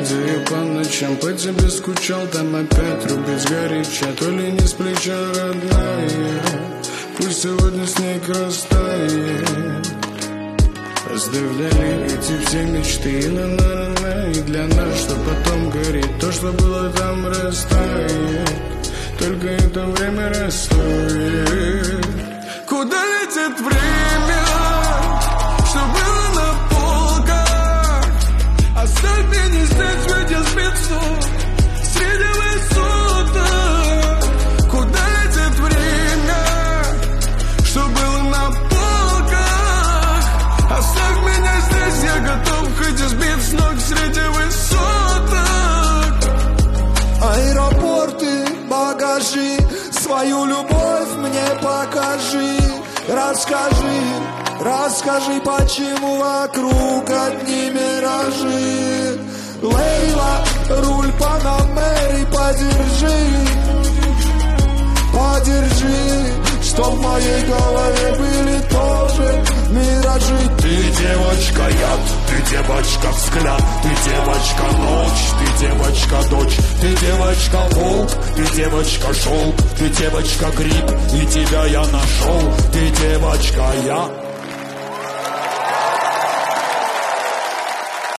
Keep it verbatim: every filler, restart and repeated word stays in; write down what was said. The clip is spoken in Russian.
радио по ночам, по тебе скучал, там опять рубец горяча. То ли не с плеча родная, пусть сегодня снег растает. Оставь вдали эти все мечты, на-на-на-на. И для нас, что потом горит, то, что было там, растает. Только это время расстоит. Куда летит время, что было на полках? Оставь меня здесь, выйдя с битцу среди высоток. Куда летит время, что было на полках? Оставь меня здесь, я готов хоть и сбить с ног среди высоток. Аэропорты, багажи, свою любовь мне покажи. Расскажи, расскажи, почему вокруг одни миражи. Лейла, руль Панамери, подержи, подержи, что в моей голове были тоже миражи. Ты девочка яд, ты девочка взгляд, ты девочка ночь, ты девочка дочь, ты девочка волк, ты девочка шелк, ты девочка гриб, и тебя я нашел, ты девочка я.